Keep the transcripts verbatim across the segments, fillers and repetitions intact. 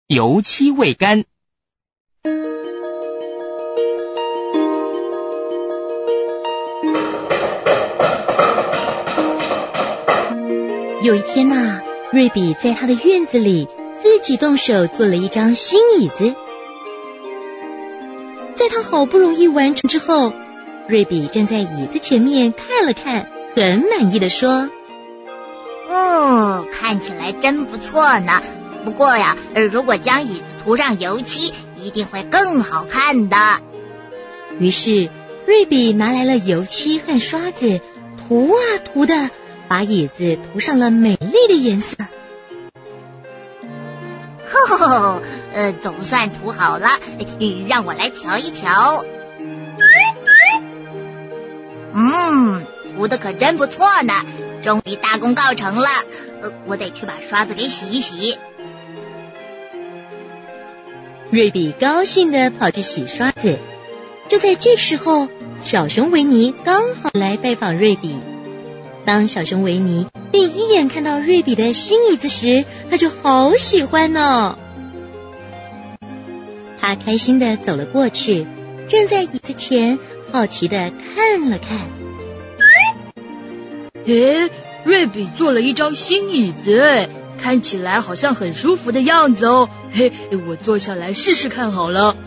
油漆未干。 有一天啊，瑞比在他的院子里自己动手做了一张新椅子。在他好不容易完成之后，瑞比站在椅子前面看了看，很满意的说： 嗯，看起来真不错呢。不过呀，如果将椅子涂上油漆，一定会更好看的。 于是瑞比拿来了油漆和刷子，涂啊涂的，把椅子涂上了美丽的颜色。 吼吼吼，呃，总算涂好了，让我来调一调。嗯，涂的可真不错呢，终于大功告成了。呃，我得去把刷子给洗一洗。 瑞比高兴地跑去洗刷子。就在这时候，小熊维尼刚好来拜访瑞比。当小熊维尼第一眼看到瑞比的新椅子时，他就好喜欢哦。他开心地走了过去，站在椅子前，好奇地看了看。 诶，瑞比做了一张新椅子，诶，看起来好像很舒服的样子哦。嘿，我坐下来试试看好了。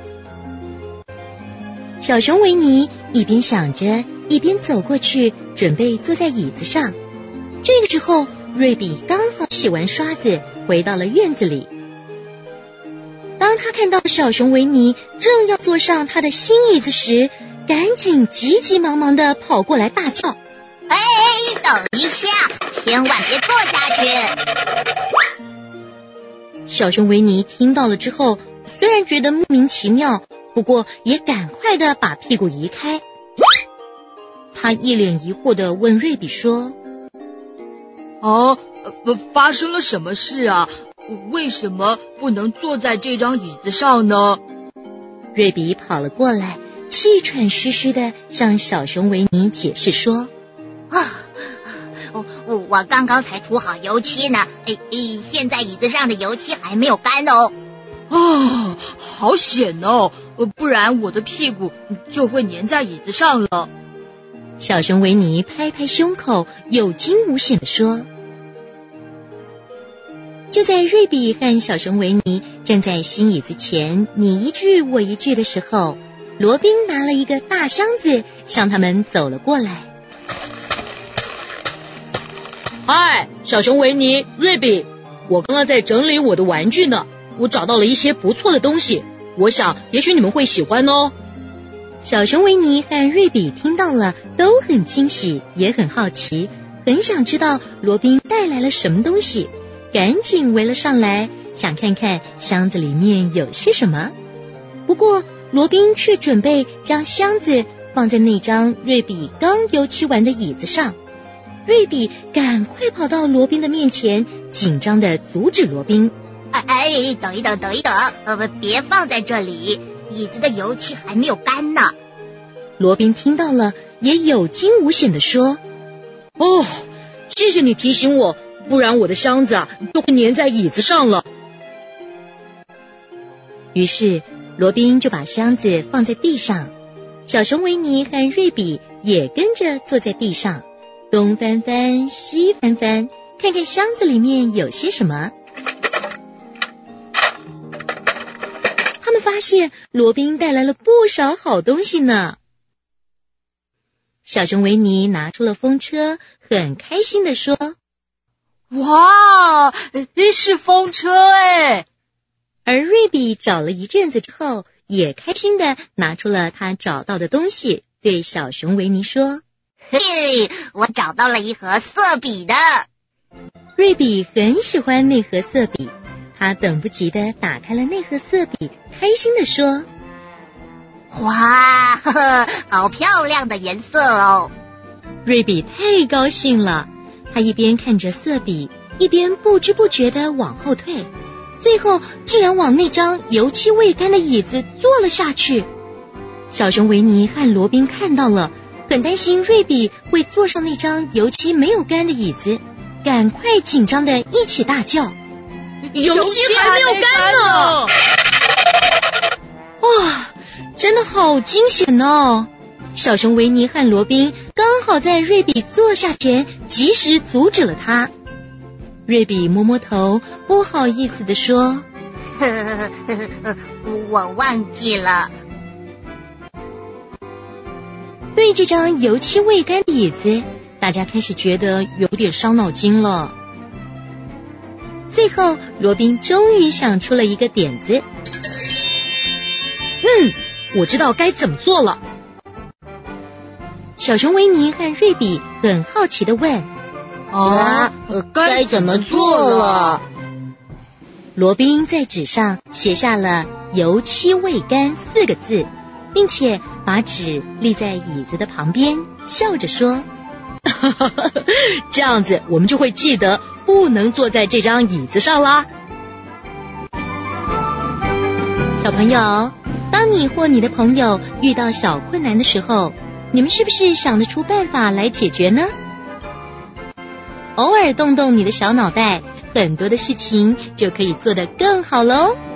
小熊维尼一边想着，一边走过去，准备坐在椅子上。这个时候，瑞比刚好洗完刷子，回到了院子里。当他看到小熊维尼正要坐上他的新椅子时，赶紧急急忙忙地跑过来大叫： 哎，等一下，千万别坐下去！ 小熊维尼听到了之后，虽然觉得莫名其妙，不过也赶快地把屁股移开。他一脸疑惑地问瑞比说： 哦、啊，发生了什么事啊？为什么不能坐在这张椅子上呢？ 瑞比跑了过来，气喘吁吁地向小熊维尼解释说： 啊，我我刚刚才涂好油漆呢，哎哎，现在椅子上的油漆还没有干哦。 哦，好险哦，不然我的屁股就会粘在椅子上了。 小熊维尼拍拍胸口，有惊无险地说。就在瑞比和小熊维尼站在新椅子前，你一句我一句的时候，罗宾拿了一个大箱子向他们走了过来。 嗨，小熊维尼、瑞比，我刚刚在整理我的玩具呢，我找到了一些不错的东西，我想也许你们会喜欢哦。 小熊维尼和瑞比听到了都很惊喜，也很好奇，很想知道罗宾带来了什么东西，赶紧围了上来，想看看箱子里面有些什么。不过罗宾却准备将箱子放在那张瑞比刚油漆完的椅子上。瑞比赶快跑到罗宾的面前，紧张地阻止罗宾。 哎哎，等一等，等一等，呃，别放在这里，椅子的油漆还没有干呢。 罗宾听到了，也有惊无险地说： 哦，谢谢你提醒我，不然我的箱子啊就会粘在椅子上了。 于是罗宾就把箱子放在地上，小熊维尼和瑞比也跟着坐在地上，东翻翻西翻翻，看看箱子里面有些什么。他们发现罗宾带来了不少好东西呢。小熊维尼拿出了风车，很开心地说： 哇，是风车哎！ 而瑞比找了一阵子之后，也开心地拿出了他找到的东西，对小熊维尼说： 嘿，我找到了一盒色笔的。 瑞比很喜欢那盒色笔，他等不及地打开了那盒色笔，开心地说： 哇，呵呵，好漂亮的颜色哦！ 瑞比太高兴了，他一边看着色笔，一边不知不觉地往后退，最后竟然往那张油漆未干的椅子坐了下去。小熊维尼和罗宾看到了，很担心瑞比会坐上那张油漆没有干的椅子，赶快紧张地一起大叫： 油漆还没有干呢！ 哇，真的好惊险哦！小熊维尼和罗宾刚好在瑞比坐下前及时阻止了他。瑞比摸摸头，不好意思地说：“ 我忘记了。” 对这张油漆未干的椅子，大家开始觉得有点伤脑筋了。最后，罗宾终于想出了一个点子。 嗯，我知道该怎么做了。 小熊维尼和瑞比很好奇地问：“ 啊，该怎么做了？” 罗宾在纸上写下了“油漆未干”四个字，并且把纸立在椅子的旁边，笑着说：“ 这样子我们就会记得不能坐在这张椅子上啦。” 小朋友，当你或你的朋友遇到小困难的时候，你们是不是想得出办法来解决呢？偶尔动动你的小脑袋，很多的事情就可以做得更好喽。